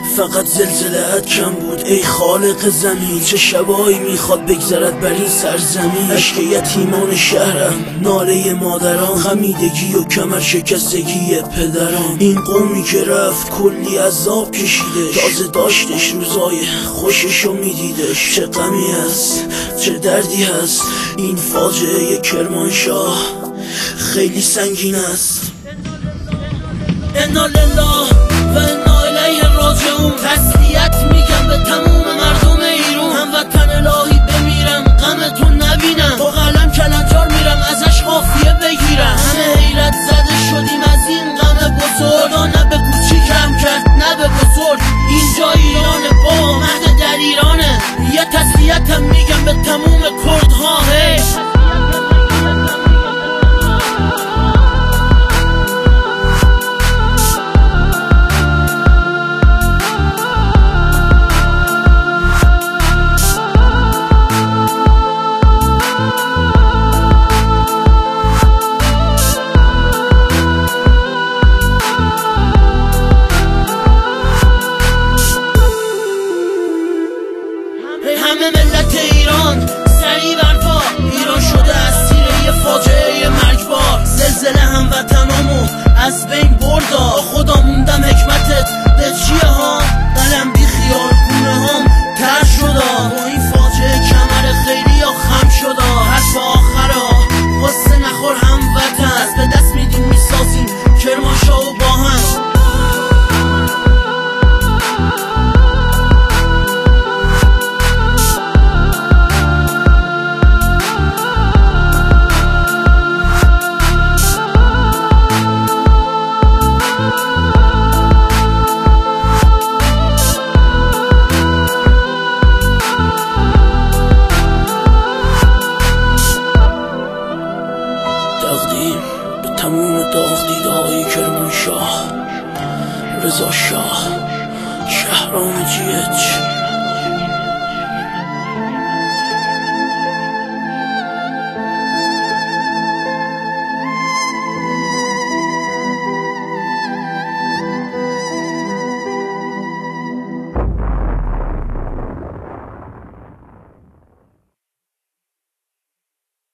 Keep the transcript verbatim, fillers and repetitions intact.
فقط زلزله‌ات کم بود ای خالق زمین. چه شبایی میخواد بگذرد بر این سرزمین. اشک یتیمان شهرم، ناله مادران، خمیدگی و کمر شکستگی پدران. این قومی که رفت کلی عذاب کشیدش، تازه داشتش روزای خوششو میدیدش. چه غمی هست، چه دردی هست، این فاجعه کرمانشاه خیلی سنگین است. انا لله و انا الیه راجعون. تسلیت میگم به تموم مردم ایران. هموطن الهی بمیرم غمتون نبینم، با قلم کلنجار میرم ازش قافیه بگیرم. همه حیرت زده شدیم از این غم بزرگ، نه به کوچیکم کرد نه به بزرگ. اینجا ایرانه با مرد در ایرانه. یه تسلیتم میگم به تموم کردها. همه ملت ایران سری برپا، ایران شده اسیر یه فاجعه مرگبار. زلزله هموطنامو از بین بردا، خدا موندم حکمتت به چیه ها. قلم بی خیال خونه هم تر شدا، با این فاجعه کمر خیلی یا خم شدا. حرف آخرا قصه نخور هموطن، از به دست میدیم میسازیم کرمانشاه و با هم. تقدیم به تموم داغ دیده های کرمانشاه، رضا شاه، شهرام جیهچ.